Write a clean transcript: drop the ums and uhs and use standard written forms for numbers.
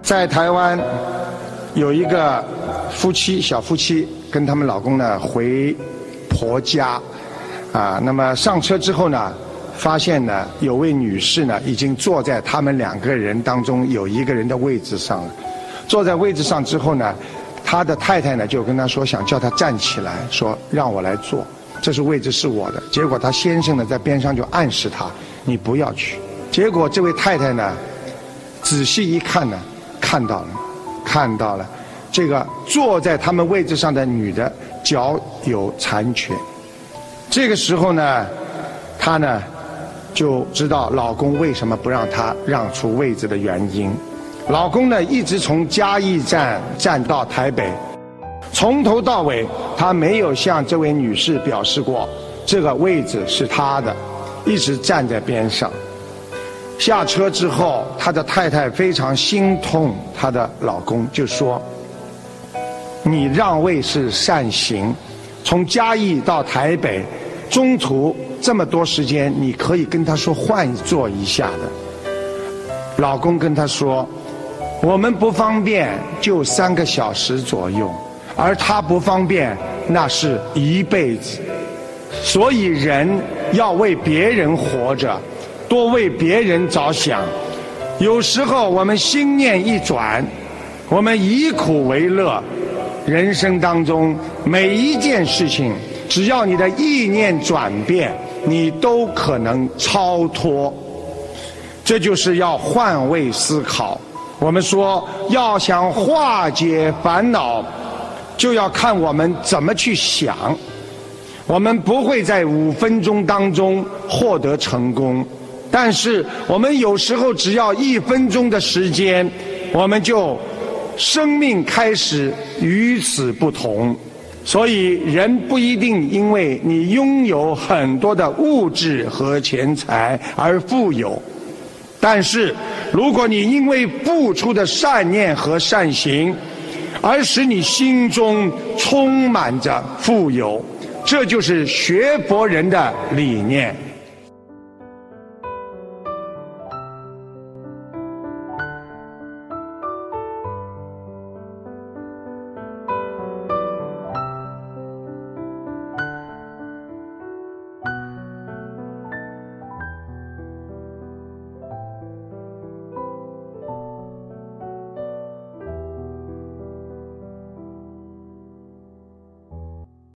在台湾有一个小夫妻跟他们老公呢回婆家，那么上车之后呢，发现呢有位女士呢已经坐在他们2个人当中有一个人的位置上了。坐在位置上之后呢，他的太太呢就跟他说，想叫他站起来，说让我来坐，这是位置是我的。结果他先生呢在边上就暗示他，你不要去。结果这位太太呢仔细一看呢，看到了这个坐在他们位置上的女的脚有残缺。这个时候呢，她呢就知道老公为什么不让她让出位置的原因。老公呢一直从嘉义站到台北，从头到尾他没有向这位女士表示过这个位置是他的，一直站在边上。下车之后，他的太太非常心痛他的老公，就说你让位是善行，从嘉义到台北中途这么多时间，你可以跟他说换坐一下的。老公跟他说，我们不方便就3个小时左右，而他不方便那是一辈子。所以人要为别人活着，多为别人着想。有时候我们心念一转，我们以苦为乐。人生当中每一件事情，只要你的意念转变，你都可能超脱。这就是要换位思考。我们说要想化解烦恼，就要看我们怎么去想。我们不会在5分钟当中获得成功，但是我们有时候只要1分钟的时间，我们就生命开始与此不同。所以人不一定因为你拥有很多的物质和钱财而富有，但是如果你因为付出的善念和善行而使你心中充满着富有，这就是学佛人的理念。